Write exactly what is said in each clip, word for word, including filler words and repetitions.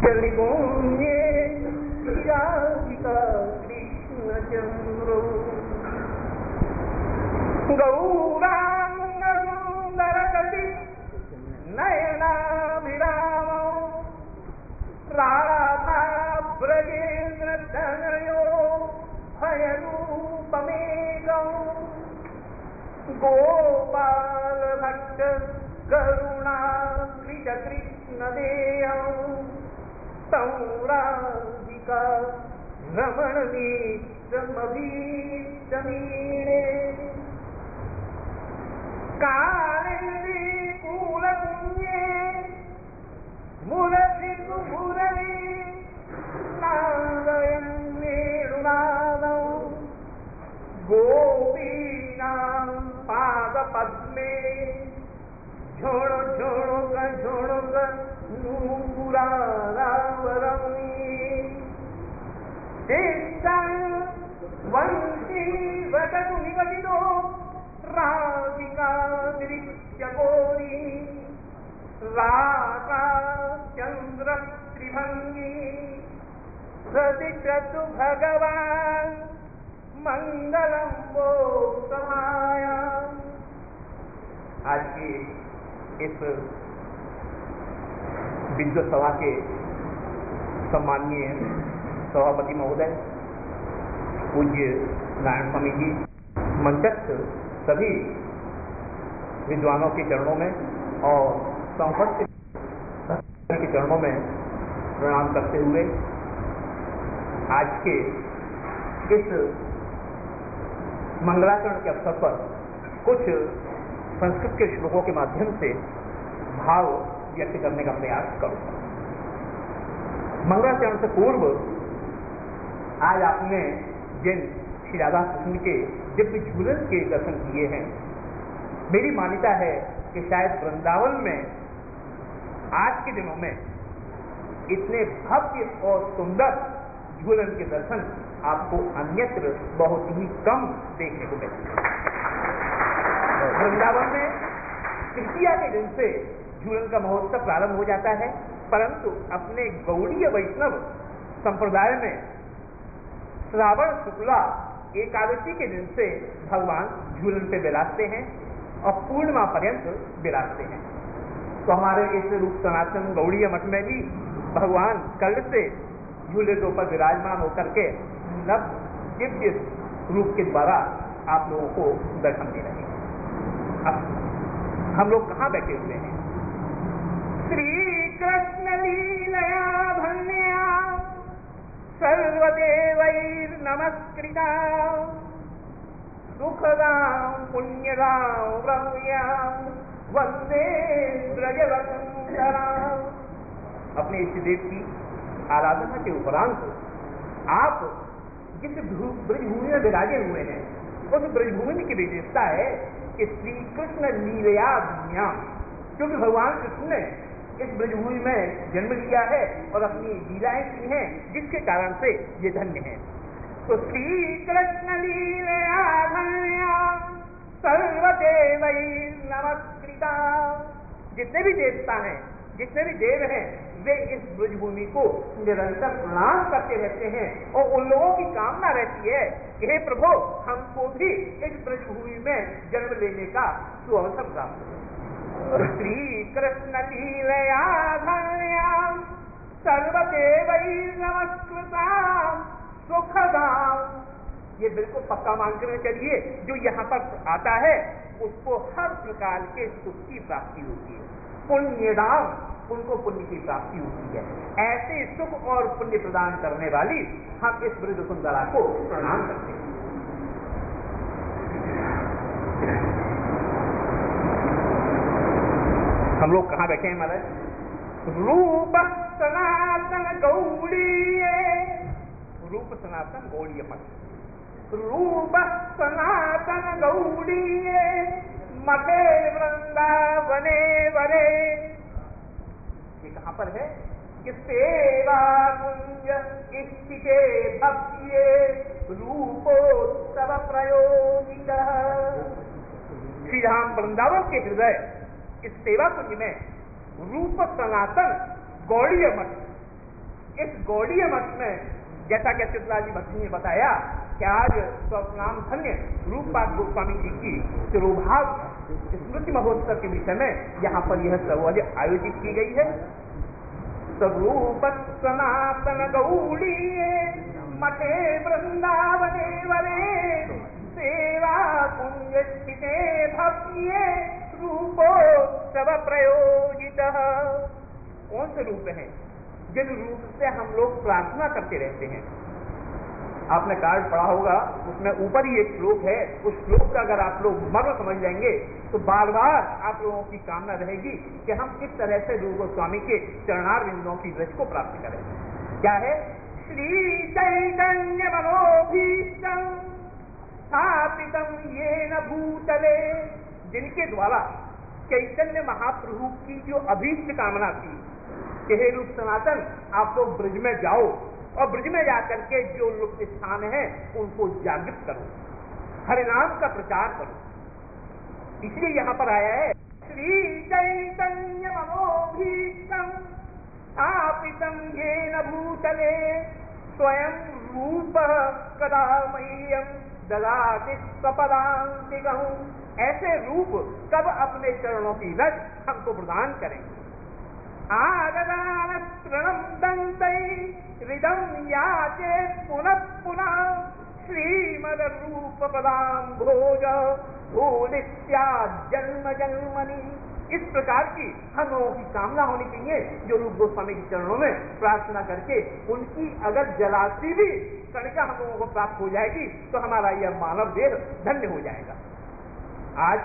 जलिगोण्ये राधिका कृष्णचन्द्रो गौराङ्गसुन्दरकटि नयनाभिरामो राधा ब्रजेन्द्रतनयो भयरूपमेकौ गोपालभट्ट करुणाकृत कृष्णदेयौ तं राधिका रमणनेत्रमभीष्टमीणे कालिन्दी कूलपुण्ये मुरसितुमुरली नादयन् वेणुनादौ गोपीनां पादपद्मे झोणो झोणो ग झोणो ग नूपुरारावरम्ये तेषां वंशी वदतु निगदितो राधिका दृश्यकोरी राधा चन्द्र त्रिभंगी प्रतिक्रतु भगवान् मंगलम वो समाया। आज की इस विद्वत सभा के सम्माननीय सभापति महोदय पूज्य नारायण स्वामी जी मंचस्थ सभी विद्वानों के चरणों में और संपत्ति के चरणों में प्रणाम करते हुए आज के इस मंगलाचरण के अवसर पर कुछ संस्कृत के श्लोकों के माध्यम से भाव व्यक्त करने का प्रयास करूंगा। मंगलाचरण से पूर्व आज आपने जिन श्री राधा कृष्ण के दिव्य झूलन के दर्शन किए हैं, मेरी मान्यता है कि शायद वृंदावन में आज के दिनों में इतने भव्य और सुंदर झूलन के दर्शन आपको अन्यत्र बहुत ही कम देखने को मिलेंगे। वृंदावन में तृतीया के दिन से झूलन का महोत्सव प्रारंभ हो जाता है, परंतु अपने गौड़ीय वैष्णव संप्रदाय में श्रावण शुक्ला एकादशी के दिन से भगवान झूलन पे विराजते हैं और पूर्णिमा पर्यंत विराजते हैं। तो हमारे इस रूप सनातन गौड़ीय मठ में भी भगवान कल से झूले के ऊपर विराजमान होकर के नव दिव्य रूप के द्वारा आप लोगों को दर्शन दे रहे हैं। अब हम लोग कहाँ बैठे हुए हैं? श्री कृष्ण लीलया धन्या सर्वदेवैर नमस्कृता सुखदां पुण्यदां रम्यां वंदे ब्रजवसुंधरां। अपने इष्ट देव की आराधना के उपरांत आप जिस ब्रजभूमि में विराजे हुए हैं, उस ब्रजभूमि की विशेषता है कि श्री कृष्ण लीलया धन्या, क्योंकि भगवान कृष्ण ने इस ब्रजभूमि में जन्म लिया है और अपनी लीलाएं की हैं, जिसके कारण से ये धन्य है। तो श्री कृष्ण लीलया धन्या सर्वदेवैर नमस्कृता। जितने भी देवता हैं, जितने भी देव हैं, वे इस ब्रजभूमि को निरंतर प्रणाम करते रहते हैं और उन लोगों की कामना रहती है कि हे प्रभु, हमको भी इस ब्रजभूमि में जन्म लेने का सुअवसर प्राप्त हो। श्री कृष्ण लीलया धन्या सर्वदेवैर नमस्कृता सुखदां। ये बिल्कुल पक्का मान कर चलिए, जो यहाँ पर आता है उसको हर प्रकार के सुख की प्राप्ति होती है। पुण्यदां, उनको पुण्य की प्राप्ति होती है। ऐसे सुख और पुण्य प्रदान करने वाली हम इस ब्रज सुंदरा को प्रणाम करते हैं। हम लोग कहाँ बैठे हैं महाराज? रूप सनातन गौड़ीय, रूप सनातन गौड़ीय मठ। रूप सनातन गौड़ीय मठे वृंदावने वरे। ये कहाँ पर है? कि सेवा कुंज इष्टिके भक्तिये रूपोत्सव प्रयोगिक। श्री राम वृंदावन के हृदय इस सेवा कुंज में रूप सनातन गौड़ीय मठ इस गौड़ीय मठ में जैसा कि अच्युतलाल जी भट्ट ने बताया कि आज स्वनाम धन्य रूपपाद गोस्वामी जी की तिरुभाव स्मृति महोत्सव के विषय में यहाँ पर यह सर्वोदय आयोजित की गई है। स्वरूप सनातन गौड़ी मठे वृंदावने वरे सेवा कुंज स्थिते भव्ये रूपोत्सव प्रयोजित। कौन से रूप हैं जिन रूप से हम लोग प्रार्थना करते रहते हैं? आपने कार्ड पढ़ा होगा, उसमें ऊपर ही एक श्लोक है। उस श्लोक का अगर आप लोग मर्म समझ जाएंगे तो बार बार आप लोगों की कामना रहेगी कि हम किस तरह से रूप गोस्वामी के चरणार बिंदुओं की रज को प्राप्त करें। क्या है? श्री चैतन्य मनोभीष्टं स्थापितं येन भूतले, जिनके द्वारा चैतन्य महाप्रभु की जो अभीष्ट कामना थी कि हे रूप सनातन आप लोग ब्रज में जाओ और ब्रज में जाकर के जो लुप्त स्थान है उनको जागृत करो, हरिनाम का प्रचार करो। इसलिए यहाँ पर आया है श्री चैतन्य मनोभीष्टं स्थापितं येन भूतले स्वयं रूप कदा मह्यं ददाति स्वपदान्तिकं। ऐसे रूप कब अपने चरणों की रज हमको प्रदान करेंगे। आगदान तृणम दंतै हृदम याचे पुनः पुनः श्रीमद रूप पदाम भोज भूलिस्या जन्म जन्मनि। इस प्रकार की हम लोगों की कामना होनी चाहिए जो रूप गोस्वामी के चरणों में प्रार्थना करके उनकी अगर जलासी भी कणिका हम लोगों को प्राप्त हो जाएगी तो हमारा यह मानव देह धन्य हो जाएगा। आज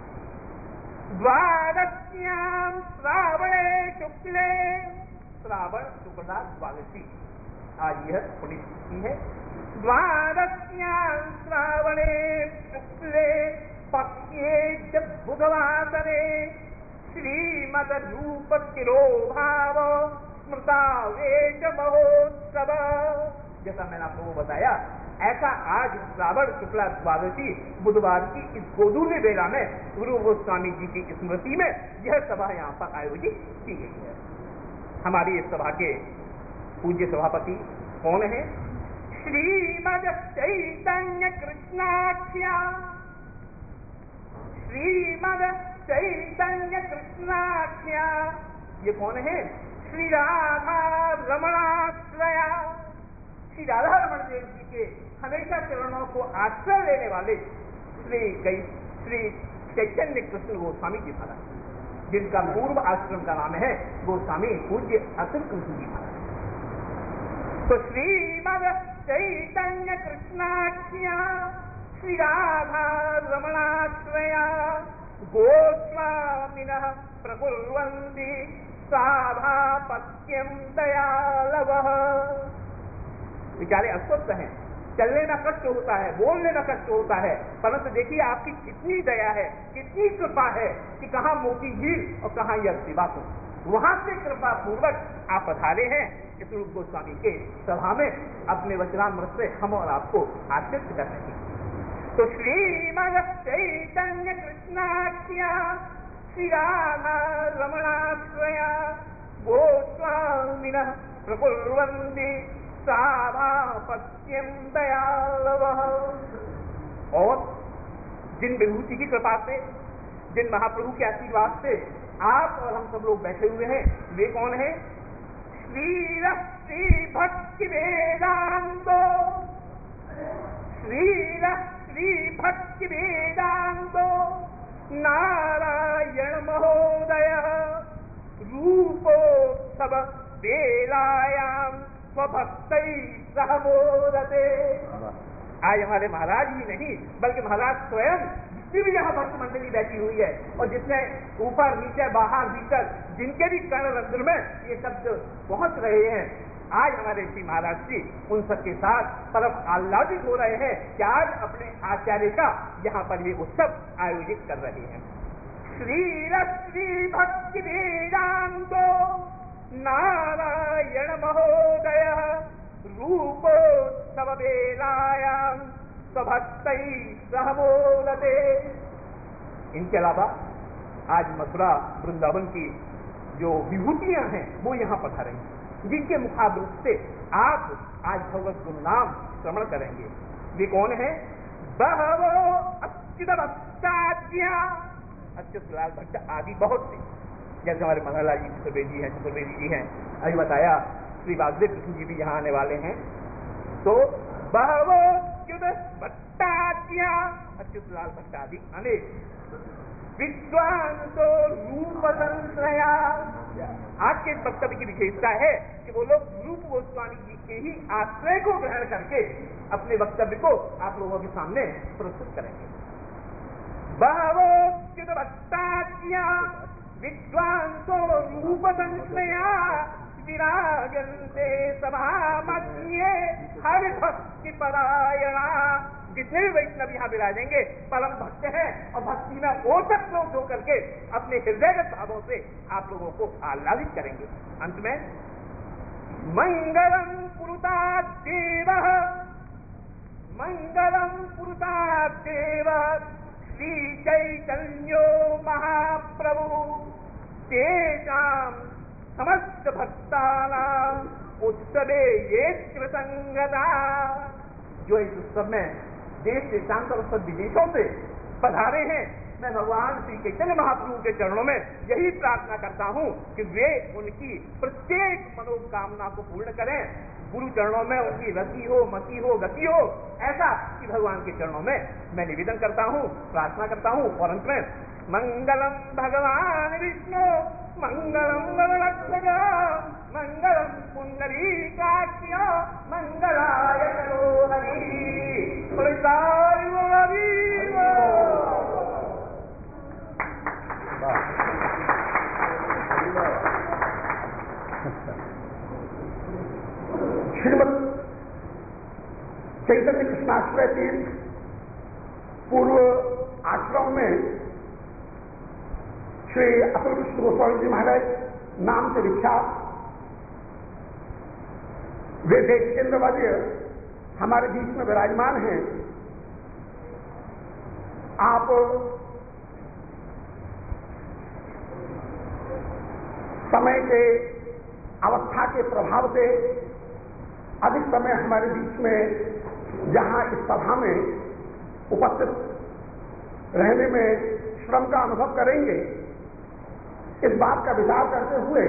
द्वादश्याम श्रावणे शुक्ले, श्रावण शुक्ला द्वादशी, आज यह पुण्यतिथि है। द्वादश्याम श्रावणे शुक्ले पक्षे जब बुधवासरे श्रीमद रूप तिरोभाव स्मृतावेश महोत्सव। जैसा मैंने आप लोगों को बताया ऐसा आज श्रावण शुक्ला द्वादशी बुधवार की इस गोधूली बेला में गुरु गोस्वामी जी की स्मृति में यह सभा यहाँ पर आयोजित की गई है। हमारी इस सभा के पूज्य सभापति कौन है? श्रीमद चैतन्य कृष्णाख्या, श्रीमद चैतन्य कृष्णाख्या। ये कौन है? श्री राधा रमणाश्रया, श्री राधा रमण देव जी के हमेशा चरणों को आश्रय लेने वाले श्री श्री चैतन्य कृष्ण गोस्वामी जी महाराज, जिनका पूर्व आश्रम का नाम है गोस्वामी पूज्य अतुल कृष्ण जी महाराज। तो श्रीमद चैतन्य कृष्णाख्या श्री राधा रमणाश्रया गोस्वामिनः प्रकुर्वन्ति साभापत्यं दयालवः। बेचारे अस्वस्थ हैं, चलने में कष्ट होता है, बोलने में कष्ट होता है, परंतु देखिए आपकी कितनी दया है, कितनी कृपा है कि कहाँ मोती झील और कहाँ यह सेवा को, वहां से कृपा पूर्वक आप पधारे हैं इस रूप गोस्वामी के सभा में अपने वचनामृत से हम और आपको आश्रित कर रहे हैं। तो श्रीमद चैतन्य कृष्णाख्या श्री राधा रमणाश्रया गोस्वामिनः प्रकुर्वन्ति साभापत्यं दयालवः। और जिन विभूति की कृपा से, जिन महाप्रभु के आशीर्वाद से आप और हम सब लोग बैठे हुए हैं, वे कौन है? श्री श्री भक्ति वेदांतो, श्री श्री भक्ति वेदांतो नारायण महोदय रूपोत्सव बेलायाम स्वभक्तै सह मोदते। आज हमारे महाराज ही नहीं बल्कि महाराज स्वयं जितनी भी यहाँ भक्त मंडली बैठी हुई है और जितने ऊपर नीचे बाहर भीतर जिनके भी कर्ण रंध्र में ये शब्द पहुंच रहे हैं, आज हमारे श्री महाराज जी उन सबके साथ परम आह्लादित हो रहे हैं कि आज अपने आचार्य का यहाँ पर ये उत्सव आयोजित कर रहे हैं। श्री श्री भक्ति वेदांतो नारायण महोदय रूपोत्सव बेलायाम स्वभक्तै सह मोदते। इनके अलावा आज मथुरा वृंदावन की जो विभूतियां हैं वो यहाँ पधारेंगी। जिनके मुखाबिक से आप आज भगवत गुरु नाम श्रवण करेंगे। वे कौन है? बहवो अच्युत भक्ताद्या, अच्युत लाल भक्त आदि बहुत से, जैसे हमारे मनोहरलाल जी चतुर्वेदी हैं, चतुर्वेदी जी हैं, अभी बताया श्री वासुदेव कृष्ण जी भी यहाँ आने वाले हैं। तो बहवो अच्युत भक्ताद्या, अच्युत लाल भक्त आदि अनेक विद्वांसो रूप संश्रया। आज के वक्तव्य की विशेषता है कि वो लोग रूप गोस्वामी जी के ही आश्रय को ग्रहण करके अपने वक्तव्य को आप लोगों के सामने प्रस्तुत करेंगे। बहवो अच्युत भक्ताद्या विद्वांसो रूप संश्रया विराजन्ते सभा मध्य हरि भक्ति परायणा। जितने भी वैष्णव यहाँ विराजेंगे परम भक्त हैं और भक्ति में ओतक लोग होकर के अपने हृदयगत भावों से आप लोगों को आह्लादित करेंगे। अंत में मंगलम पुरुता देव, मंगलम पुरुता देव श्री चैतन्यो महाप्रभु तेषां समस्त भक्तानां उत्सवे ये कृतंगता। जो इस उत्सव में देश देशांतर और सब विदेशों से पधारे हैं, मैं भगवान श्री चैतन्य महाप्रभु के चरणों में यही प्रार्थना करता हूँ कि वे उनकी प्रत्येक मनोकामना को पूर्ण करें। गुरु चरणों में उनकी रति हो, मति हो, गति हो, ऐसा कि भगवान के चरणों में मैं निवेदन करता हूँ, प्रार्थना करता हूँ। और अंत में मंगलम भगवान विष्णु मंगलम गरुड़ध्वज मंगलम पुंडरीकाक्ष मंगलाय तनोहरि। श्रीमद चैतन्य कृष्णाश्रय तीर्थ पूर्व आश्रम में श्री अतुल कृष्ण गोस्वामी जी महाराज नाम से विख्यात वे देश केंद्रवादी हमारे बीच में विराजमान हैं। आप समय के अवस्था के प्रभाव से अधिक समय हमारे बीच में जहां इस सभा में उपस्थित रहने में श्रम का अनुभव करेंगे, इस बात का विचार करते हुए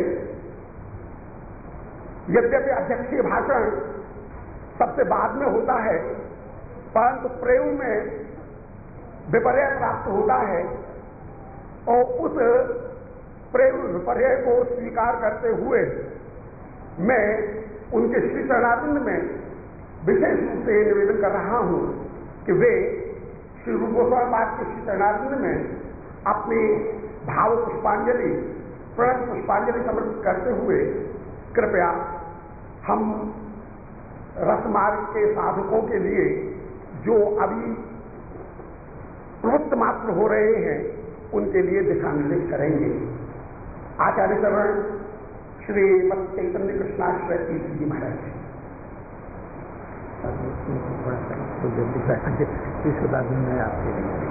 यद्यपि अध्यक्षीय भाषण सबसे बाद में होता है, परंतु प्रयोग में विपर्य प्राप्त होता है और उस प्रयोग विपर्य को स्वीकार करते हुए मैं उनके श्री चरणारविंद में विशेष रूप से निवेदन कर रहा हूं कि वे श्री रूप गोस्वामी महाराज के श्री चरणारविंद में अपनी भाव पुष्पांजलि, प्रणत पुष्पांजलि समर्पित करते हुए कृपया हम रसमार्ग के साधकों के लिए जो अभी प्रवृत्त मात्र हो रहे हैं उनके लिए दिशा निर्देश करेंगे। आचार्य चरण श्री मत चैतन्य कृष्णाश्रय तीर्थ जी महाराज। इसके बाद में आपके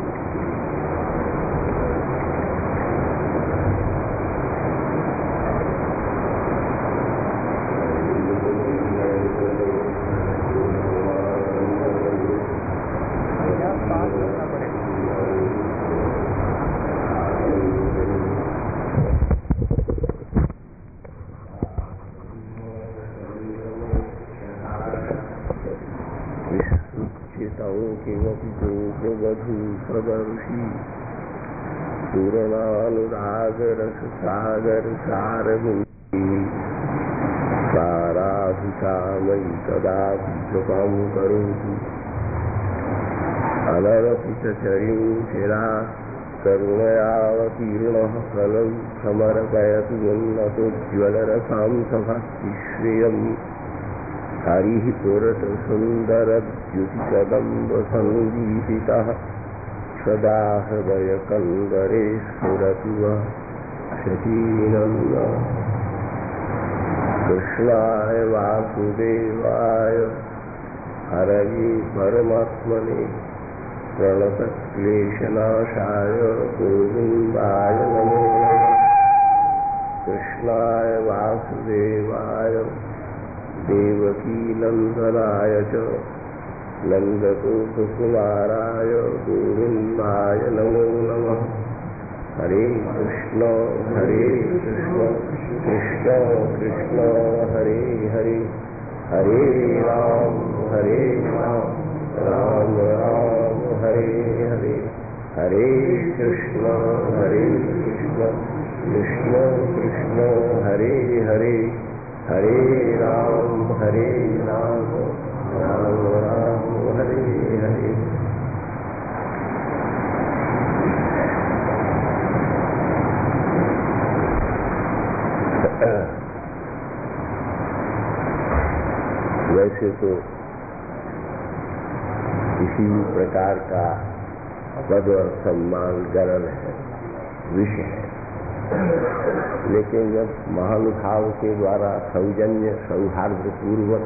प्रदर्शी पूर्णानुरागरस सागर सारभूमि साराभिसामयि कदापि जपं करोतु अनरपि च चरिं शिरा करुणयावतीर्णः फलं समर्पयतु उन्नतोज्ज्वलरसां सभाश्रियम् हरिः पुरतसुन्दरद्युतिकदम्बसन्दीपितः सदा हृदयकन्दरे स्फुरतु शचीनन्द। कृष्णाय वासुदेवाय हरये परमात्मने प्रणतक्लेशनाशाय गोविन्दाय नमो नमः। कृष्णाय वासुदेवाय देवकी नंदनाय च नंदगोपकुमाराय गोविंदाय नमो नमः। हरे कृष्ण हरे कृष्ण कृष्ण कृष्ण हरे हरे हरे राम हरे राम राम राम हरे हरे हरे कृष्ण हरे कृष्ण कृष्ण कृष्ण हरे हरे हरे राम हरे राम राम राम हरे हरे। वैसे तो किसी भी प्रकार का पद और सम्मान गरल है, विषय है, लेकिन जब महानुभाव के द्वारा सौजन्य सौहार्द पूर्वक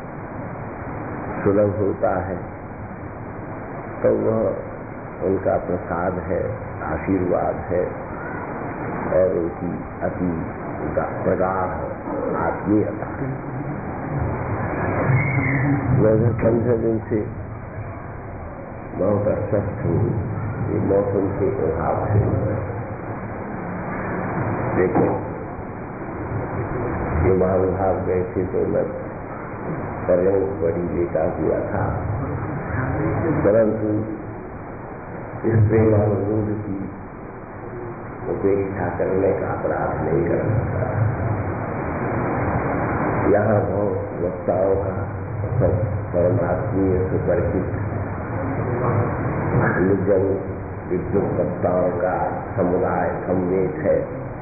सुलभ होता है तो वह उनका प्रसाद है, आशीर्वाद है और उनकी अति प्रगाढ़ आत्मीयता है। मैं पंद्रह दिन से बहुत अस्वस्थ हूँ ये मौसम के प्रभाव से, लेकिन ये महानुभाव गए थे तो मैं पर्यंत बड़ी लेटा हुआ था, परंतु इस प्रेमानुरोध की उपेक्षा करने का अपराध नहीं कर सकता। यहाँ बहुत वक्ताओं का सब परमात्मीय सुपरिचित निर्जन विद्युत वक्ताओं का समुदाय सम्मेत है।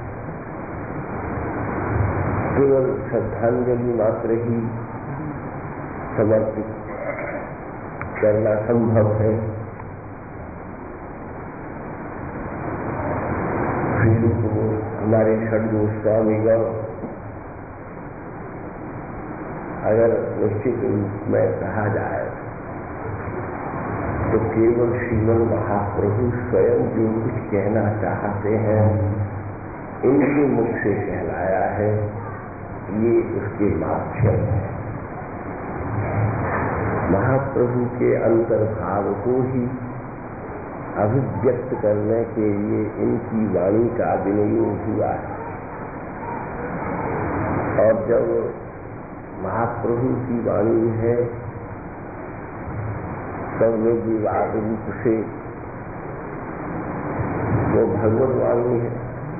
केवल श्रद्धांजलि मात्र ही समर्पित करना संभव है। हमारे षड्गो स्वामीगण अगर निश्चित रूप में कहा जाए तो केवल श्रीमन महाप्रभु स्वयं जो कुछ कहना चाहते हैं इनके मुख से कहलाया है, ये उसके माध्यम है। महाप्रभु के अंतर्भाव को ही अभिव्यक्त करने के लिए इनकी वाणी का विनियोग हुआ है। और जब महाप्रभु की वाणी है तब में विवाद रूप से वो भगवत वाणी है,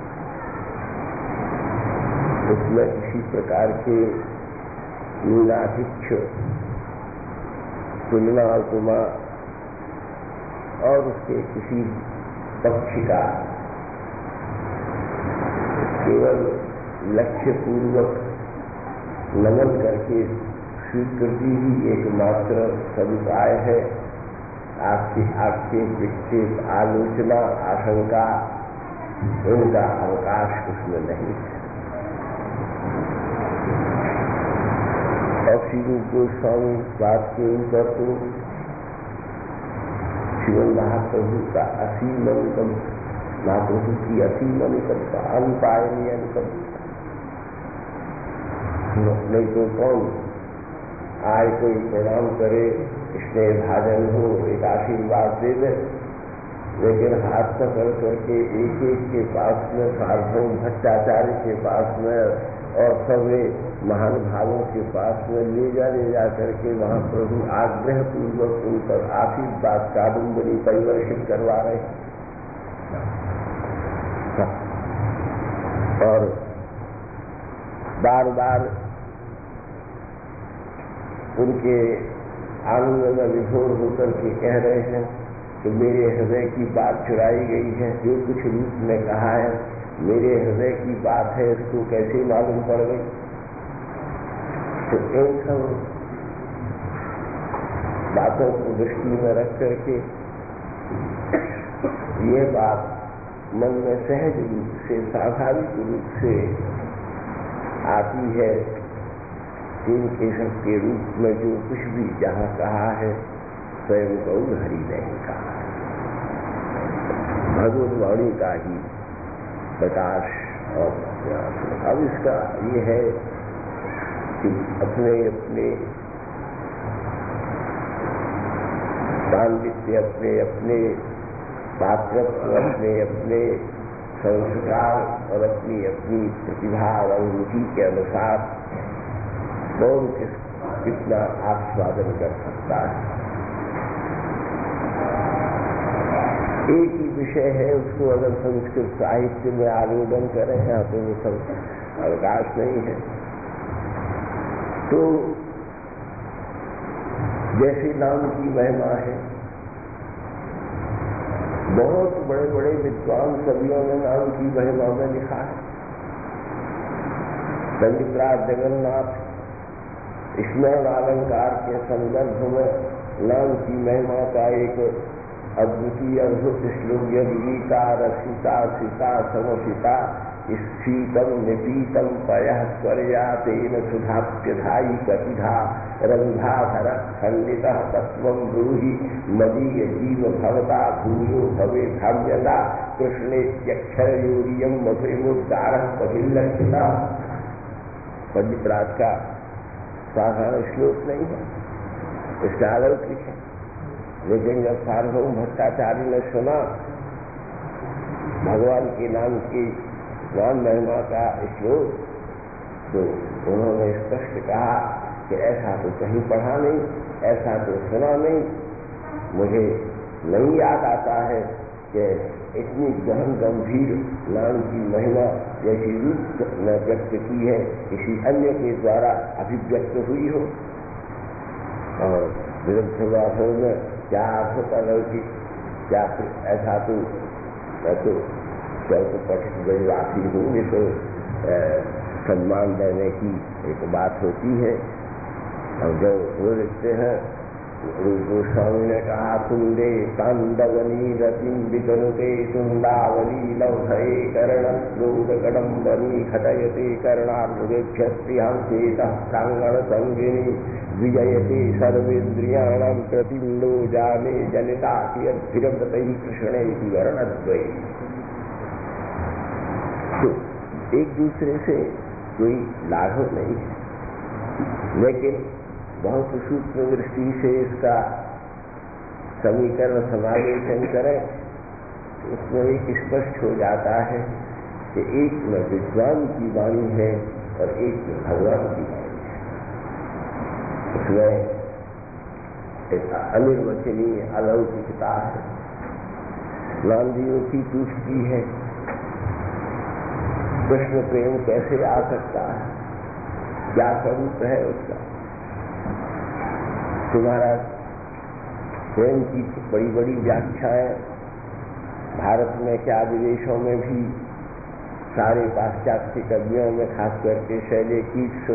उसमें किसी प्रकार के नीलाधिक्ष तुलना उपमा और उसके किसी पक्ष का केवल लक्ष्य पूर्वक नमन करके स्वीकृति ही एकमात्र सदुपाय है। आपके आक्षेप विक्षेप आलोचना आशंका उनका अवकाश उसमें नहीं है। और श्री रूप गोस्वामी बात के ऊपर तो शिवन महाप्रभु का असीम अनुकंप, महाप्रभु की असीम अनुकंपा, अनुपायनीय अनुकंपा। नहीं तो कौन आए कोई प्रणाम करे, स्नेह भाजन हो, एक आशीर्वाद दे दे, लेकिन हाथ पकड़ करके एक एक के पास में, सार्वभौम भट्टाचार्य के पास में और सभी महानुभावों के पास में ले जा ले जा करके वहां प्रभु आग्रह पूर्वक उन पर आशीर्वाद कादम्बरी परिवर्षित करवा रहे और बार बार उनके आनंद में विभोर होकर के कह रहे हैं कि मेरे हृदय की बात चुराई गई है, जो कुछ रूप में कहा है मेरे हृदय की बात है, इसको कैसे मालूम पड़ गई। तो इन सब बातों को दृष्टि में रख करके ये बात मन में सहज रूप से, स्वाभाविक रूप से आती है कि केशव के रूप में जो कुछ भी जहाँ कहा है स्वयं गौर हरि ने कहा है। भगवत वाणी का ही प्रकाश और अब इसका ये है कि अपने अपने पांडित्य, अपने अपने पात्रत्व, अपने अपने संस्कार और अपनी अपनी प्रतिभा और रुचि के अनुसार कौन किस कितना आस्वादन कर सकता है। एक ही विषय है, उसको अगर संस्कृत साहित्य में आवेदन करें यहाँ तो वो सब अवकाश नहीं है। तो जैसे नाम की महिमा है, बहुत बड़े बड़े विद्वान कवियों ने नाम की महिमा में लिखा है। पंडित राज जगन्नाथ स्मरण अलंकार के संदर्भ में नाम की महिमा का एक अद्वितीय अद्भुत श्लोक गीता रसिता सीता समसिता शीतम निपीतम पयः स्वर्या तेन सुधाप्यधायी कपिधा रंधाधर खंडित तत्वं ब्रूहि मदीय जीव भवता भूयो भवे धाम्यता कृष्णेत्यक्षरयोरियं मधुरिमुद्गारः पतिलक्षिता। पंडित राज का साधारण श्लोक नहीं है, इसका अलौकिक है। लेकिन जब सार्वभौम भट्टाचार्य ने सुना भगवान के नाम की नाम महिमा का श्लोक, तो उन्होंने स्पष्ट कहा कि ऐसा तो कहीं पढ़ा नहीं, ऐसा तो सुना नहीं, मुझे नहीं याद आता है कि इतनी गहन गंभीर नाम की महिमा जैसी रूप में व्यक्त की है किसी अन्य के द्वारा अभिव्यक्त हुई हो। और विरुद्धाभाषण में क्या अर्थ अलौकिक, क्या ऐसा तो मैं तो शब्द पठित बजवासी हूँ, ये तो सम्मान देने की एक बात होती है। और जो वो लिखते हैं, गोस्वामी ने कहा तुंडे कांडवनी रतिम विदनुते तुंडावली लौधये कर्ण लोक कदम्बनी खटयते कर्णार्भुदेभ्यस्त्रिहंसेत प्रांगण संगिनी विजयते सर्वेन्द्रियाणां प्रतिबिंदो जाने जनिता कियद्भिरव्रतैः कृष्णेति वर्णद्वयी। तो एक दूसरे से कोई लाघव नहीं है, लेकिन बहुत सूक्ष्म दृष्टि से इसका समीकरण समावेशन करें तो उसमें एक स्पष्ट हो जाता है कि एक में विद्वान की वाणी है और एक में भगवान की वाणी है। उसमें एक अनिर्वचनीय अलौकिकता है। नांदियों की पूछती है कृष्ण प्रेम कैसे आ सकता है, क्या स्वरूप है उसका। तुम्हारा प्रेम की बड़ी बड़ी व्याख्याएं भारत में क्या विदेशों में भी सारे पाश्चात्य कवियों में, खास करके शैले कीट्स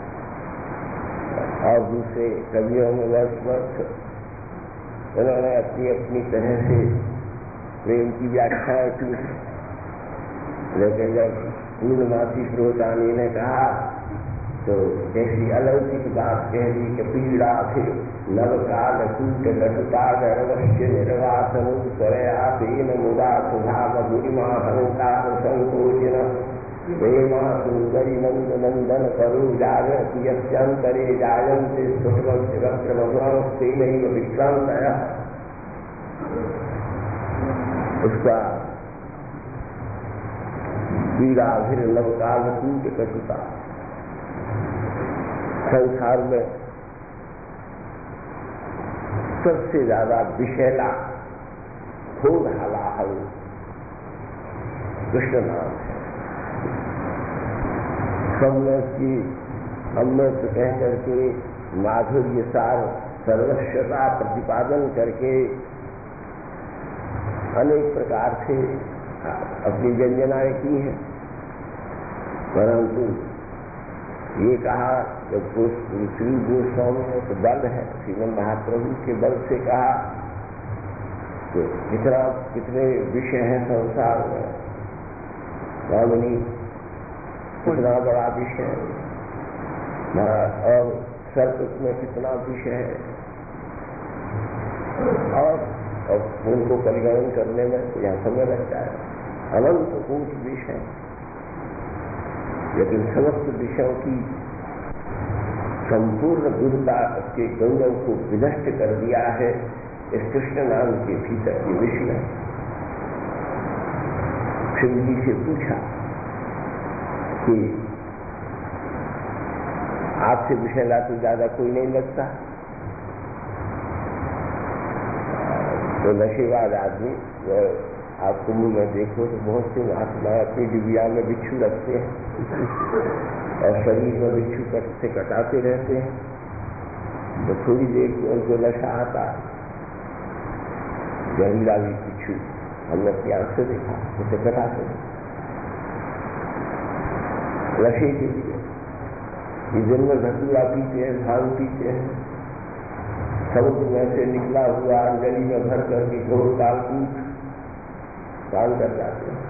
और दूसरे कवियों में वर्ड्सवर्थ, उन्होंने अपनी अपनी तरह से प्रेम की व्याख्याएं की। लेकिन जब पूर्णमासी प्रोतानी ने कहा तो ऐसी अलौकिक बात कह दी कि पीड़ा फिर नवकाल कूट लटुता गर्वश्य निर्वासन स्वरया तेन मुदा सुधाम गुरिमा हंकार संकोचन प्रेमा सुंदरी नंद नंदन करो जागृति यस्यंतरे जायन्ते स्फुटवंत वक्र मधुरस्ते नैव विक्रांतयः। उसका पीड़ा फिर नवकाल कूट कटुता। संसार में सबसे ज्यादा विषैला खोद हलाहल कृष्ण नाम है। सबने की अमृत कह करके माधुर्य सार सर्वस्वता प्रतिपादन करके अनेक प्रकार से अपनी व्यंजनाएं की हैं, परंतु ये कहा जब श्री गोस्वामी ने तो बल है, श्रीमन महाप्रभु के बल से कहा तो कितना कितने विषय हैं संसार में, स्वामिनी कितना बड़ा विषय है और सर्प में कितना विषय है, और, और उनको परिगणन करने में यहाँ समय लगता है। अनंत कूट विषय लेकिन समस्त विषयों की संपूर्ण दुर्गा उसके गौरव को विनष्ट कर दिया है इस कृष्ण नाम के भीतर ये विष है। शिव जी से पूछा कि आपसे विषैला तो ज्यादा कोई नहीं लगता। तो नशेबाज आदमी आप कुंभ में देखो तो बहुत से महात्मा अपनी डिबिया में बिच्छू रखते हैं और शरीर में बिच्छू कट से कटाते रहते हैं। तो थोड़ी देर को उनको नशा आता है। जहरीला भी बिच्छू हमने अपनी आंख से देखा, उसे कटाते हैं नशे के लिए। ये दिन में धतूरा पीते हैं, भांग पीते हैं, समुद्र में से निकला हुआ गली में भर करके घोर कालकूट काम कर जाते हैं।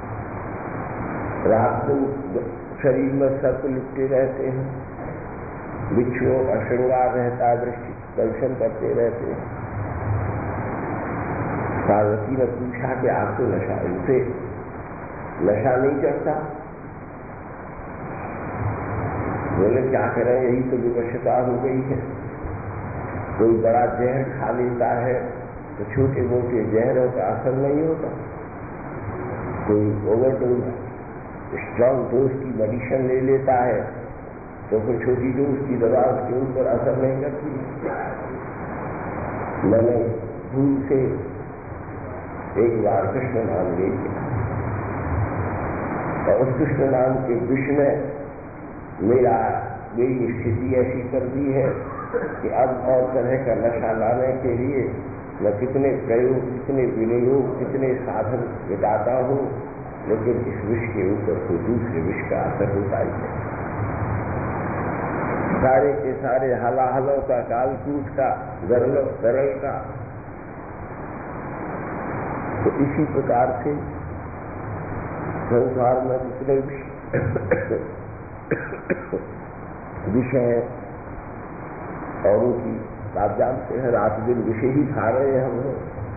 रात को शरीर में सर्प लिपटे रहते हैं, बिच्छुओं का श्रृंगार रहता है, दृष्टि दर्शन करते रहते हैं। पार्वती ने पूछा कि आपको नशा, इनसे नशा नहीं चढ़ता? बोले क्या करें, यही तो विवशता हो गई है। कोई बड़ा जहर खा लेता है तो छोटे मोटे जहरों का असर नहीं होता। कोई ओवरडोज स्ट्रॉन्ग डोज की मेडिसिन ले लेता है तो फिर छोटी डोज की दवा उसके ऊपर असर नहीं करती। मैंने भूल से एक बार कृष्ण नाम ले लिया और उस कृष्ण नाम के विष में मेरा मेरी स्थिति ऐसी कर दी है कि अब और तरह का नशा लाने के लिए मैं कितने प्रयोग, कितने विनियोग, कितने साधन बिताता हूँ, लेकिन इस विष के ऊपर कोई दूसरे विष का असर होता ही नहीं। सारे के सारे हलाहलों का, कालकूट का, गरल गरल का। तो इसी प्रकार से संसार में जितने विषय और उनकी आप जानते हैं रात दिन विषय ही खा रहे हैं हम लोग।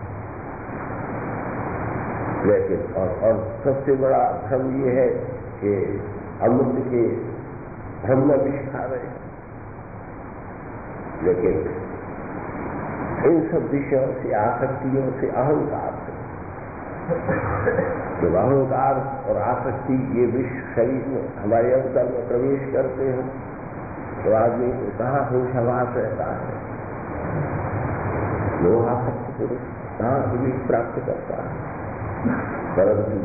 लेकिन और, और सबसे बड़ा भ्रम ये है कि अमृत के भ्रम में विष खा रहे हैं। लेकिन इन सब विषयों से, आसक्तियों से, अहंकार से, जब अहंकार और आसक्ति ये विष शरीर में हमारे अंतर में प्रवेश करते हैं तो आदमी को कहाँ होशावास रहता है, लोहासक्त पुरुष कहाँ विवेक प्राप्त करता है। परंतु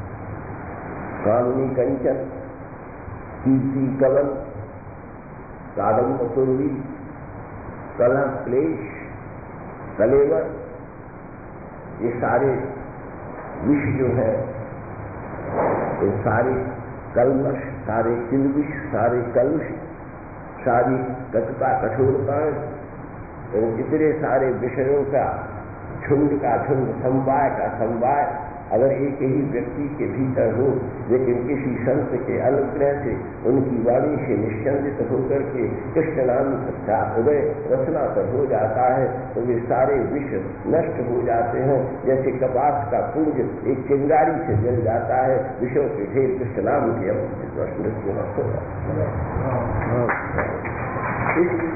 कामनी कंचन, कीर्ति कवन, कादम्ब पूर्वी, कलह क्लेश, कलेवर, ये सारे विष जो है, ये सारे कलमश, सारे किलविष, सारे कलुष, सारी कटुता कठोरताएं, इतने सारे विषयों का झुंड का झुंड, समवाय का समवाय अगर एक ही व्यक्ति के भीतर हो, लेकिन किसी संत के अनुग्रह से, उनकी वाणी से निश्चंदित होकर के कृष्ण नाम सच्चा हृदय रचना पर हो जाता है तो वे सारे विष नष्ट हो जाते हैं। जैसे कपास का पुंज एक चिंगारी से जल जाता है, विषयों के ढेर कृष्ण नाम के मृत्यु नष्ट हो जाता है।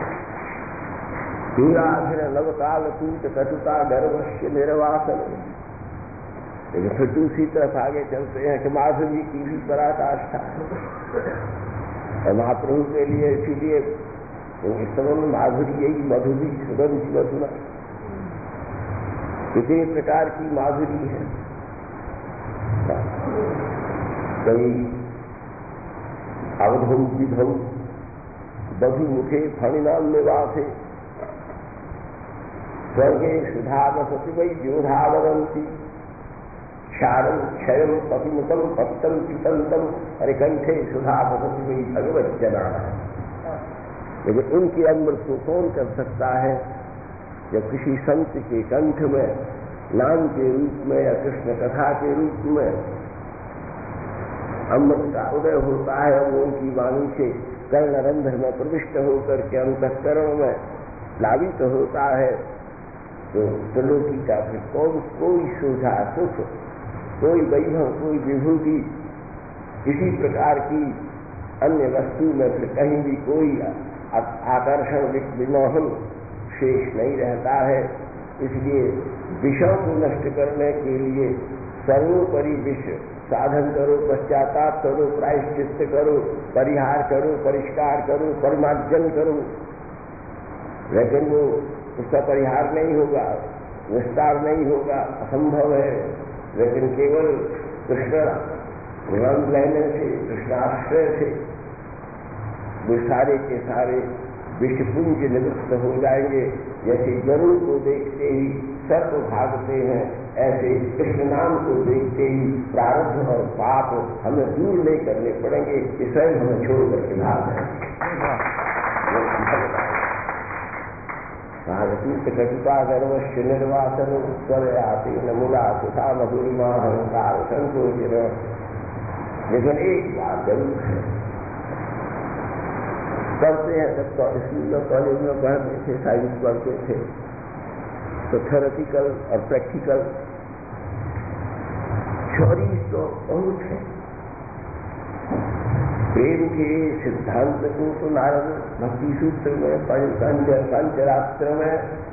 नवकाल कूट कटुता गर्वश्य निर्वासन। लेकिन फिर दूसरी तरफ आगे चलते हैं कि माधुरी की भी पराकाष्ठा है और महाप्रभु के लिए इसीलिए इस समय में माधुरी यही मधुरी सुगंध मधुरा इतने प्रकार की माधुरी है। कई अवधौ विधौ बधुमुखे फणिनाम निवासे स्वर्गे सुधावसति वै योधावरंती क्षारम क्षयम पतिमुतम पत्तम पितंतम अरे कंठे सुधावसति वै भगवत जना। लेकिन उनके अमृत को कौन कर सकता है जब किसी संत के कंठ में नाम के रूप में या कृष्ण कथा के रूप में अमृत का उदय होता है और उनकी वाणी से कर्णरंध्र में प्रविष्ट होकर के अंतःकरण में प्लावित तो होता है तो त्रिलोकी का फिर कौन कोई शोभा सुख, कोई वैभव, कोई विभूति, किसी प्रकार की अन्य वस्तु में फिर कहीं भी कोई आकर्षण विमोहन शेष नहीं रहता है। इसलिए विषयों को नष्ट करने के लिए सर्वोपरि विष साधन करो, पश्चाताप करो, प्रायश्चित्त करो, परिहार करो, परिष्कार करो, परिमार्जन करो। लेकिन वो उसका परिहार नहीं होगा, विस्तार नहीं होगा, असंभव है। लेकिन केवल कृष्ण रंग लेने से, कृष्णाश्रय से वो सारे के सारे विषपुंज निवृत्त हो जाएंगे। जैसे गरुड़ को देखते ही सर्प भागते हैं, ऐसे कृष्ण नाम को देखते ही प्रारब्ध और पाप हमें दूर नहीं करने पड़ेंगे, कि स्वयं हमें छोड़ करके भाग भागतीत कटुता गर्वश्य निर्वासन स्वर आते नमूला सुधा मधुरिमा अहंकार संकोचन। लेकिन एक बात जरूर है, पढ़ते हैं जब स्कूल और कॉलेज में पढ़ते थे, साइंस पढ़ते थे, तो थ्योरेटिकल और प्रैक्टिकल थ्योरी तो बहुत है। प्रेम के सिद्धांत को तो नारद भक्ति सूत्र में, पंच पंचरात्र में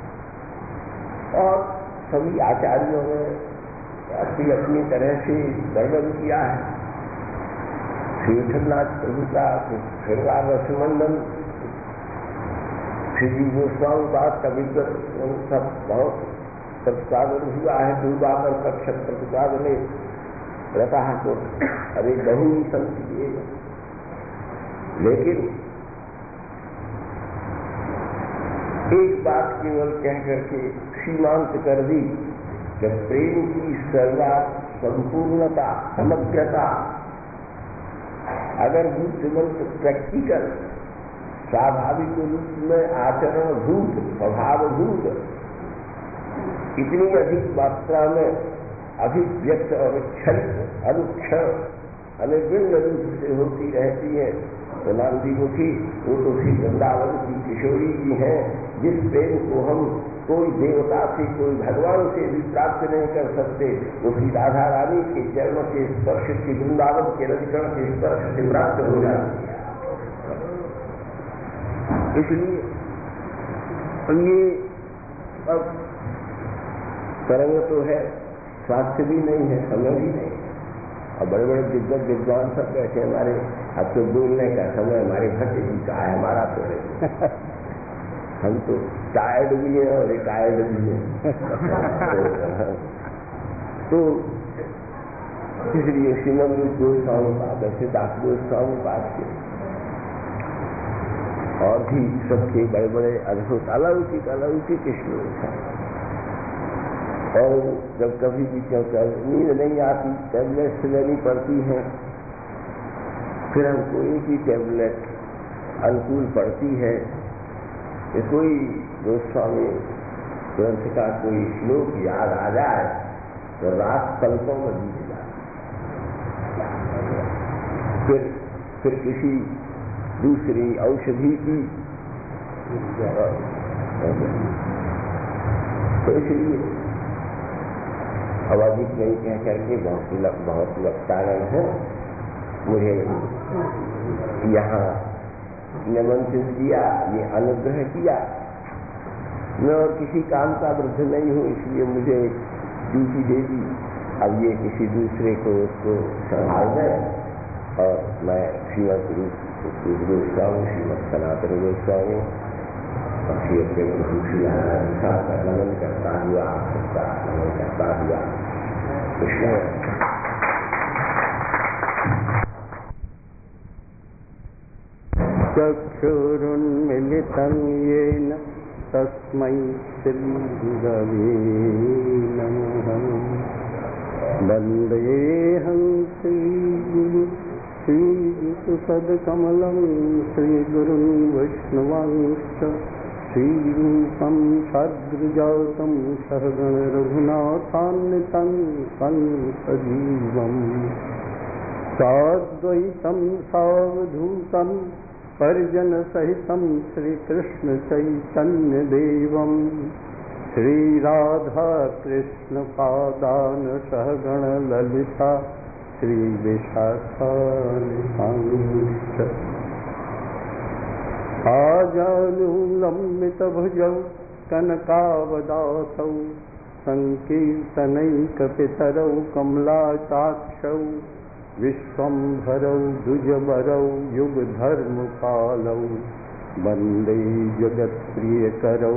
और सभी आचार्यों ने अपनी अपनी तरह से वर्णन किया है। श्री विठलनाथ प्रभु का श्रृंगार रसमंडल, श्री जी गोस्वामी बात का विगत सब बहुत प्रतिपादन हुआ है। दुर्गाकर पक्ष प्रतिपादन रहता है तो अरे बहु संत किए। लेकिन एक बात केवल कह करके सीमांत कर दी कि प्रेम की सर्वा संपूर्णता, समग्रता अगर बुद्धिमंत प्रैक्टिकल स्वाभाविक रूप में आचरण भूत, स्वभाव भूत इतनी अधिक मात्रा में अभिव्यक्त और क्षरित अनुक्षण अनिर्विण्ण रूप से होती रहती है, तो नांदी मुखी वो तो श्री वृंदावन की किशोरी जी हैं, जिस प्रेम को हम कोई देवता से, कोई भगवान से भी प्राप्त नहीं कर सकते, वो श्री राधा रानी के जन्म के स्पर्श से, वृंदावन के रजकण के स्पर्श से प्राप्त हो जाती है। इसलिए ये अब तरंग तो है, स्वास्थ्य भी नहीं है, समय भी नहीं है। और बड़े बड़े दिग्गज विद्वान सब बैठे हमारे, अब तो बोलने का समय हमारे भट्ट जी का है, हमारा तो है। हम तो टायर्ड भी हैं और रिटायर्ड भी हैं। तो इसलिए श्रीमद गोस्वामी पाद, दास गोस्वामी पाद के और भी सबके बड़े बड़े अद्भुत अलौकिक अलौकिक श्लोक हैं। और जब कभी भी क्योंकि नींद नहीं आती, टैबलेट्स लेनी पड़ती हैं, फिर हमको एक ही टैबलेट अनुकूल पड़ती है कि कोई गोस्वामी ग्रंथ का कोई श्लोक याद आ जाए तो रात कल्पों में बीत जाए। फिर फिर किसी दूसरी औषधि की, तो इसलिए अब अधिक नहीं कह करके बहुत बहुत वक्तारण है। मुझे यहाँ निमंत्रित किया, ये अनुग्रह किया। मैं और किसी काम का वृद्ध नहीं हूँ, इसलिए मुझे ड्यूटी दे दी। अब ये किसी दूसरे को उसको संभाल दें। और मैं श्रीमद गोस्वामी, श्रीमद सनातन गोस्वामी और श्री अपने दूसरी आराधना का नमन करता हुआ, सबका नमन करता हुआ कृष्ण चक्षुरुन्मिलितं येन तस्मै श्रीगुरवे नमः। वन्देऽहं श्रीगुरु श्रीयुतपदकमलं श्रीगुरुं वैष्णवांश्च श्रीरूपं सद्गुरुजातं सहगण रघुनाथान्वितं तं सजीवम् साद्वैतं सावधूतं परिजनसहितं श्रीकृष्णचैतन्यदेवं श्रीराधाकृष्णपादान् सहगण ललिता श्री विशाखान्वितांश्च आजानुलम्बितभुजौ कनकावदातौ संकीर्तनैकपितरौ कमलाचाक्षौ विश्वम्भरौ द्विजबरौ युगधर्मपालौ वन्दे जगत्प्रियकरौ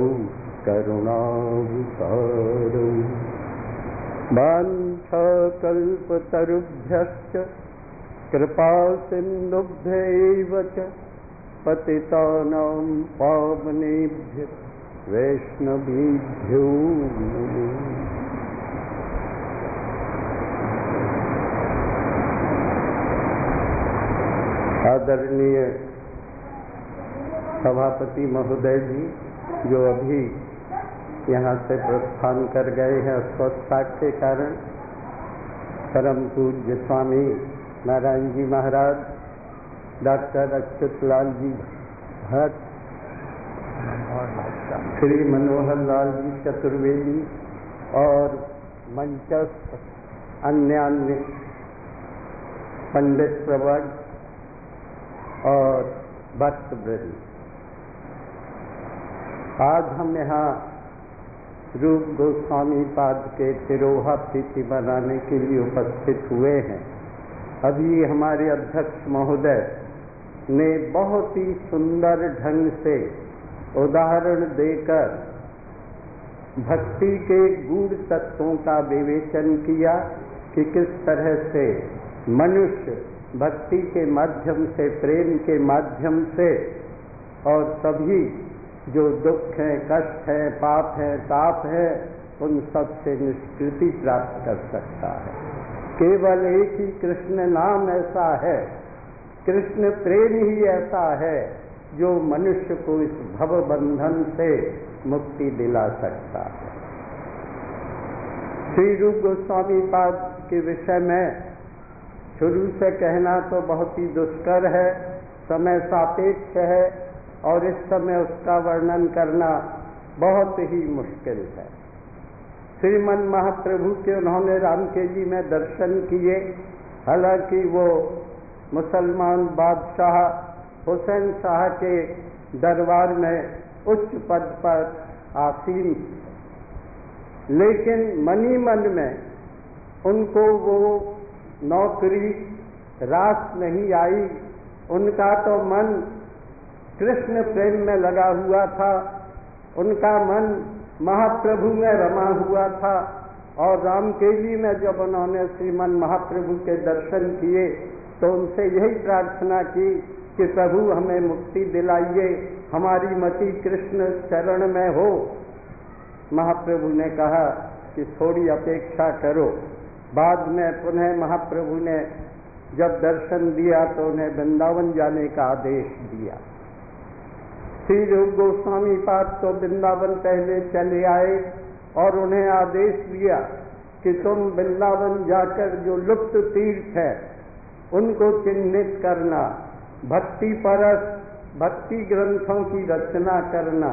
करुणावतारौ वाञ्छाकल्पतरुभ्यश्च कृपासिन्धुभ्यैव च पतितानां पावनेभ्यः वैष्णवेभ्यो नमः। आदरणीय सभापति महोदय जी, जो अभी यहाँ से प्रस्थान कर गए हैं अस्वस्थता के कारण, परम पूज्य स्वामी नारायण जी महाराज, डॉक्टर अच्युत लाल जी भट्ट, श्री मनोहर लाल जी चतुर्वेदी और मंचस्थ अन्य अन्य पंडित प्रवर्ग और भक्त वृंद, आज हम यहाँ रूप गोस्वामी पाद के तिरोहा तिथि मनाने के लिए उपस्थित हुए हैं। अभी हमारे अध्यक्ष महोदय ने बहुत ही सुंदर ढंग से उदाहरण देकर भक्ति के गूढ़ तत्वों का विवेचन किया कि किस तरह से मनुष्य भक्ति के माध्यम से, प्रेम के माध्यम से और सभी जो दुख है, कष्ट है, पाप है, ताप है, उन सब से निष्कृति प्राप्त कर सकता है। केवल एक ही कृष्ण नाम ऐसा है, कृष्ण प्रेम ही ऐसा है जो मनुष्य को इस भव बंधन से मुक्ति दिला सकता है। श्री रूप गोस्वामी पाद के विषय में शुरू से कहना तो बहुत ही दुष्कर है, समय सापेक्ष है और इस समय उसका वर्णन करना बहुत ही मुश्किल है। श्रीमन महाप्रभु के उन्होंने रामकेली में दर्शन किए, हालांकि वो मुसलमान बादशाह हुसैन शाह के दरबार में उच्च पद पर आसीन, लेकिन मनी मन में उनको वो नौकरी रास नहीं आई। उनका तो मन कृष्ण प्रेम में लगा हुआ था, उनका मन महाप्रभु में रमा हुआ था। और रामकेली में जब उन्होंने श्रीमन महाप्रभु के दर्शन किए तो उनसे यही प्रार्थना की कि प्रभु हमें मुक्ति दिलाइए, हमारी मति कृष्ण चरण में हो। महाप्रभु ने कहा कि थोड़ी अपेक्षा करो। बाद में पुनः महाप्रभु ने जब दर्शन दिया तो उन्हें वृंदावन जाने का आदेश दिया। श्री रूप गोस्वामी पाद तो वृंदावन पहले चले आए और उन्हें आदेश दिया कि तुम वृंदावन जाकर जो लुप्त तीर्थ है उनको चिन्हित करना, भक्ति परस भक्ति ग्रंथों की रचना करना।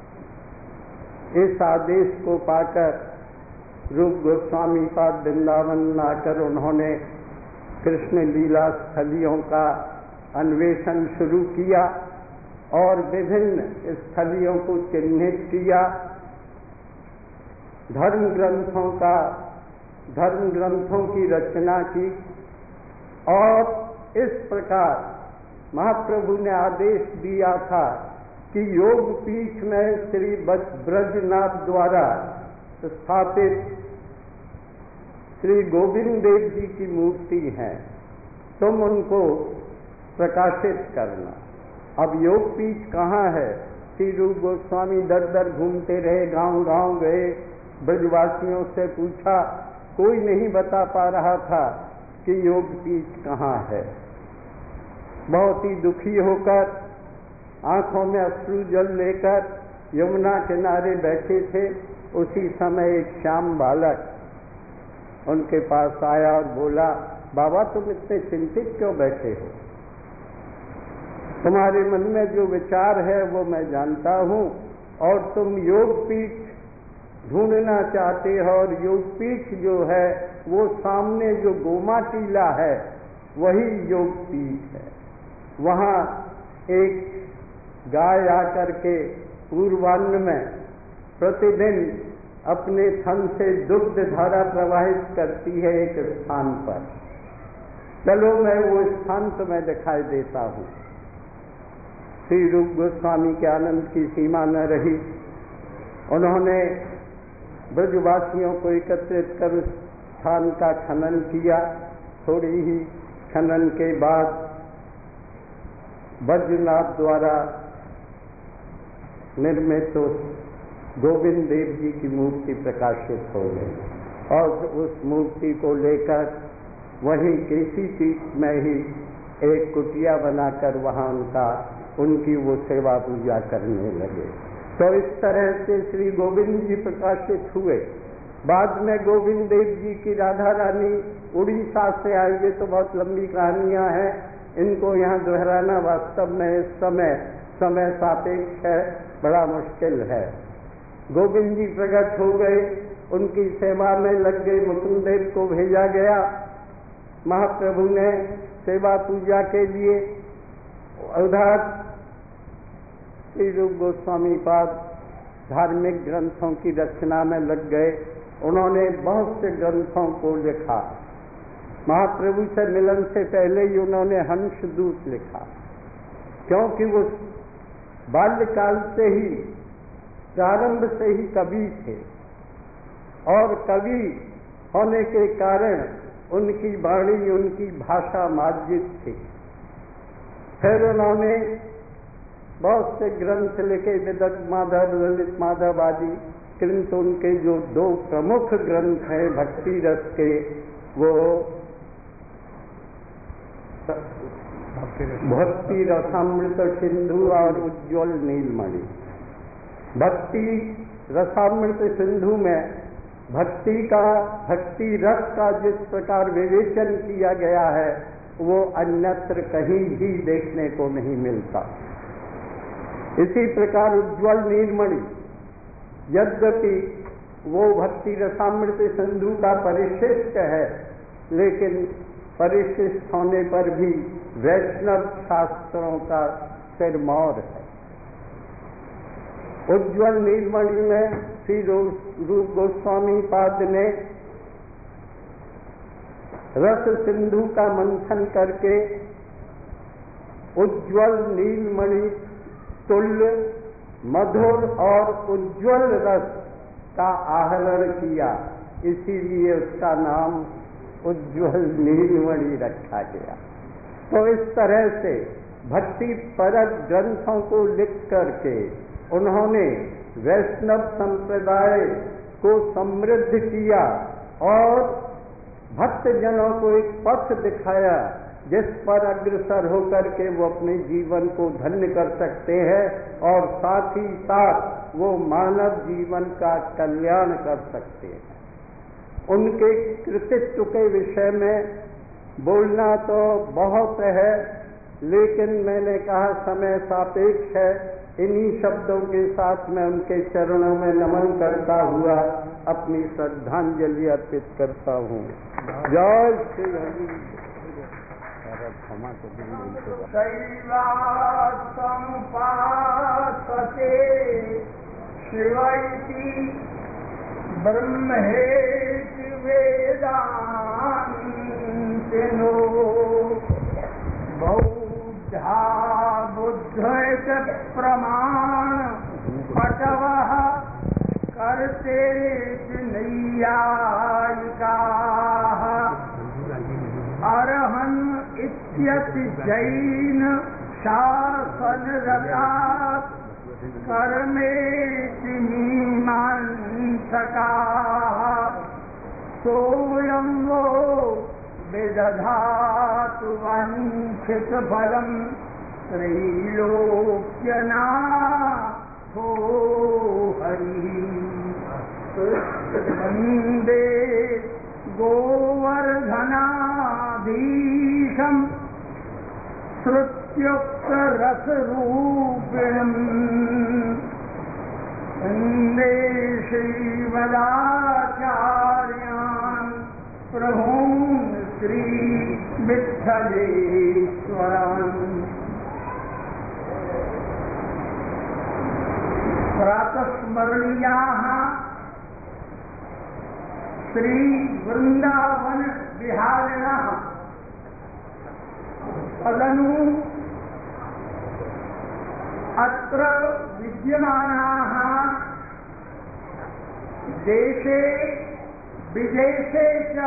इस आदेश को पाकर रूप गोस्वामी पाद वृंदावन आकर उन्होंने कृष्ण लीला स्थलियों का अन्वेषण शुरू किया और विभिन्न स्थलियों को चिन्हित किया। धर्म ग्रंथों का धर्म ग्रंथों की रचना की और इस प्रकार महाप्रभु ने आदेश दिया था कि योग पीठ में श्री ब्रजनाथ द्वारा स्थापित श्री गोविंद देव जी की मूर्ति है, तुम उनको प्रकाशित करना। अब योग पीठ कहाँ है? श्री रूप गोस्वामी दर दर घूमते रहे, गांव गांव गए, ब्रजवासियों से पूछा, कोई नहीं बता पा रहा था कि योग पीठ कहाँ है। बहुत ही दुखी होकर, आंखों में अश्रु जल लेकर यमुना किनारे बैठे थे। उसी समय एक श्याम बालक उनके पास आया और बोला, बाबा तुम इतने चिंतित क्यों बैठे हो? तुम्हारे मन में जो विचार है वो मैं जानता हूँ और तुम योग पीठ ढूंढना चाहते हो और योग पीठ जो है वो सामने जो गोमा टीला है वही योग पीठ है। वहाँ एक गाय आकर के पूर्वाह्न में प्रतिदिन अपने थन से दुग्ध धारा प्रवाहित करती है एक स्थान पर। चलो मैं वो स्थान तो मैं दिखाई देता हूँ। श्री रूप गोस्वामी के आनंद की सीमा न रही। उन्होंने ब्रजवासियों को एकत्रित कर स्थान का खनन किया। थोड़ी ही खनन के बाद वज्रनाथ द्वारा निर्मित तो गोविंद देव जी की मूर्ति प्रकाशित हो गई और उस मूर्ति को लेकर वहीं केसी पीठ में ही एक कुटिया बनाकर वहाँ उनका उनकी वो सेवा पूजा करने लगे। तो इस तरह से श्री गोविंद जी प्रकाशित हुए। बाद में गोविंद देव जी की राधा रानी उड़ीसा से आई। ये तो बहुत लंबी कहानियाँ हैं, इनको यहाँ दोहराना वास्तव में इस समय समय सापेक्ष है, बड़ा मुश्किल है। गोविंद जी प्रकट हो गए, उनकी सेवा में लग गए। मुकुंद देव को भेजा गया महाप्रभु ने सेवा पूजा के लिए। उधर श्री रूप गोस्वामी पाद धार्मिक ग्रंथों की रचना में लग गए। उन्होंने बहुत से ग्रंथों को लिखा। महाप्रभु से मिलन से पहले ही उन्होंने हंस दूत लिखा, क्योंकि वो बाल्यकाल से ही प्रारंभ से ही कवि थे और कवि होने के कारण उनकी वाणी उनकी भाषा मार्जित थी। फिर उन्होंने बहुत से ग्रंथ लिखे, विदग्ध माधव, ललित माधव आदि, किंतु उनके जो दो प्रमुख ग्रंथ हैं भक्ति रस के, वो भक्ति रसामृत सिंधु और उज्ज्वल नीलमणि। भक्ति रसामृत सिंधु में भक्ति का भक्ति रस का जिस प्रकार विवेचन किया गया है वो अन्यत्र कहीं भी देखने को नहीं मिलता। इसी प्रकार उज्ज्वल नीलमणि, यद्यपि वो भक्ति रसामृत सिंधु का परिशिष्ट है, लेकिन परिशिष्ट होने पर भी वैष्णव शास्त्रों का सिरमौर है। उज्ज्वल नीलमणि में श्री रूप गोस्वामी पाद ने रस सिंधु का मंथन करके उज्ज्वल नीलमणि तुल्य मधुर और उज्ज्वल रस का आहरण किया, इसीलिए उसका नाम उज्ज्वल नीलमणि रखा गया। तो इस तरह से भक्ति परक ग्रंथों को लिख करके उन्होंने वैष्णव संप्रदाय को समृद्ध किया और भक्त जनों को एक पथ दिखाया जिस पर अग्रसर होकर के वो अपने जीवन को धन्य कर सकते हैं और साथ ही साथ वो मानव जीवन का कल्याण कर सकते हैं। उनके कृतित्व के विषय में बोलना तो बहुत है, लेकिन मैंने कहा समय सापेक्ष है। इन्हीं शब्दों के साथ मैं उनके चरणों में नमन करता हुआ अपनी श्रद्धांजलि अर्पित करता हूँ। जय श्री हरि। क्षमा संपासते शिवैति ब्रह्मेति वेदान्तिनो बौद्धा बुद्धैक प्रमाण पटवः करते नैयायिकाः अरहन् इत्यति जैन शासनरतात् कर्मेति मीमांसकाः सोऽयं वो विदधातु वाञ्छितफलं त्रैलोक्यनाथो हरिः। वन्दे गोवर्धनाधीशं श्रुत्युक्तरसरूपिणम् वन्दे श्रीमदाचार्यान् प्रभून् श्री विठ्ठलेश्वरम् प्रातस्मरणीयाः श्री वृंदावन विहारिणः तदनु अत्र विद्यमानाः देशे विदेशे च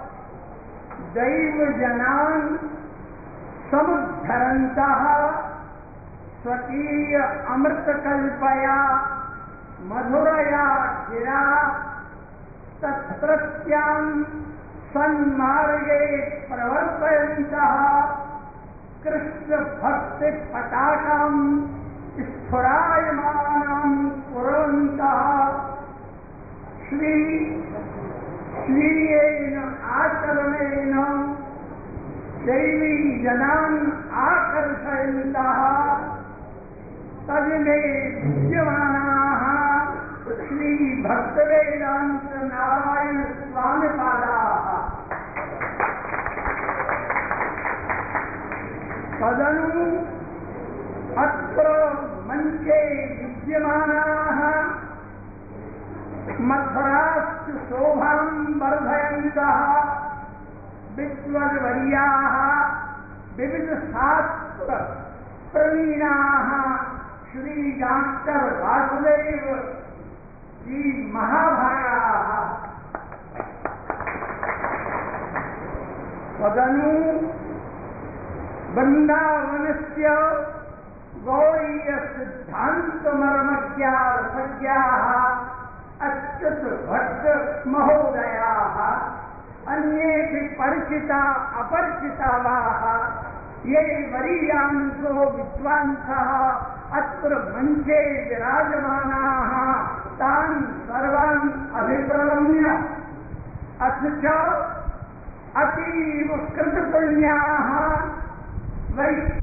दैवजनान् समुद्धरन्तः स्वकीय अमृतकल्पया मधुरया गिरा तत्रत्यां सन्मार्गे प्रवर्तयन्तः कृष्णभक्तिपताकां स्फुरायमानां कुर्वन्तः श्री स्वीयेन आचरणेन दैवी जनान् आकर्षयन्तः तदिमे विद्यमानाः श्री भक्तवेदांत नारायण स्वामिपादाः तदनु अत्र मंचे विद्यमानाः मथुरास्तु शोभां वर्धयन्तः विद्वद्वर्याः विविधशास्त्र प्रवीणाः श्री डॉक्टर वासुदेव जी महाभागाः तदनु वृंदावनस्य गौरीय सिद्धान्तमर्मज्ञा रसज्ञाः अच्युत भट्ट महोदयाः अन्येऽपि परिचिता अपरिचितावाः ये वरीयांसो विद्वांसः अत्र मंचे विराजमानाः तान् सर्वान् अभिप्रणम्य अथ च अतीव कृतपुण्याः वैष्णव